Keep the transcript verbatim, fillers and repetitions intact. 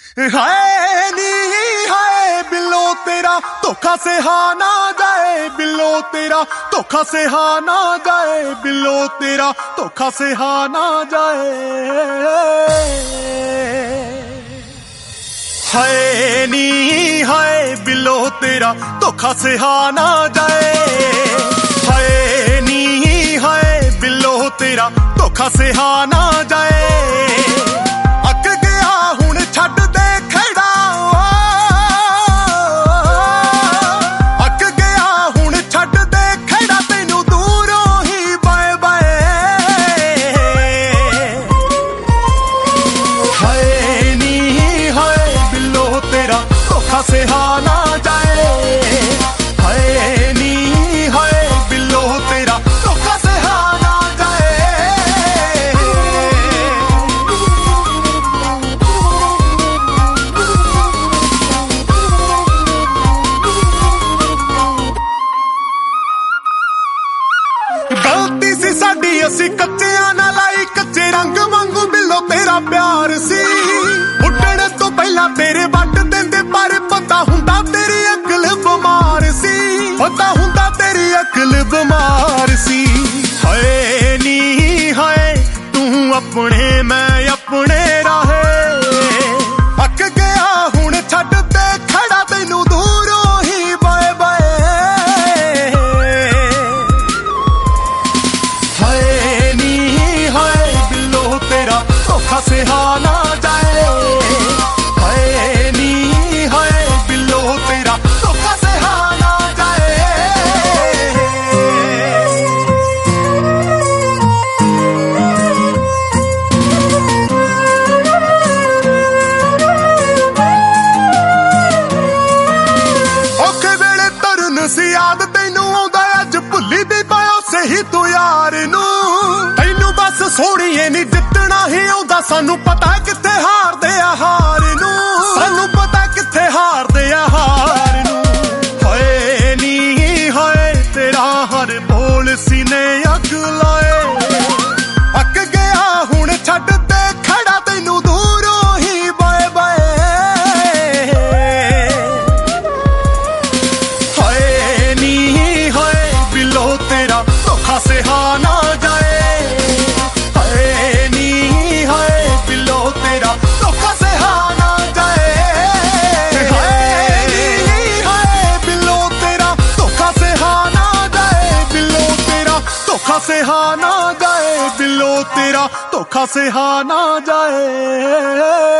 हाय नी हाय below तेरा धोखा से हा ना जाए, बिलो तेरा धोखा से हा ना जाए, बिलो तेरा धोखा से हा ना जाए। हाय नी हाय बिलो तेरा धोखा से हा ना जाए, हाय नी हाय बिलो तेरा धोखा से हा ना जाए। अक गया हुण छड्ड दे खड़ा, अक गया हुण छड्ड दे खड़ा, तैनू दूरों ही बाए बाए। हाय नी हाय बिलो तेरा धोखा से हा ना जाए, हाय नी हाय बिलो तेरा धोखा से हा ना जाए। गलती सी साडी असी कच्चियां ना लाई, कच्चे रंग वांगू बिलो तेरा प्यार सी। उड्डण तो पहला तेरे वट देंदे, पर पता हुंदा तेरी अकल बीमार सी, पता हुंदा तेरी अकल बीमार सी। हाय नी हाय तू अपने मैं अपने राहे, अक गया हुण छड्ड दे खड़ा, तैनू दूरों ही बाए बाए। हाय नी हाय बिलो तेरा धोखा से हा ना जाए, हाय नी हाय बिलो तेरा धोखा से हा ना जाए। औखे वेले तरन सी याद तैनू आउंदा, अज भुल्ली दी पाया सही तू यार नू। तैनू बस सोहणीए नी जितना ही आउंदा, सानू पता कित्थे हारदे आ हार नू, सानू पता कित्थे हारदे आ हार नू। हाय नी हाय तेरा हर बोल सीने अग लाए, अक गया हुण छड्ड दे खड़ा, तैनू दूरों ही बाए बाए। हाय नी हाय बिलो तेरा धोखा से हा ना जाए, हाय नी हाय बिलो तेरा धोखा से हा ना जाए। हाय नी हाय बिलो तेरा धोखा से हा ना जाए, बिलो तेरा धोखा से हा ना जाए, बिलो तेरा धोखा से हा ना जाए।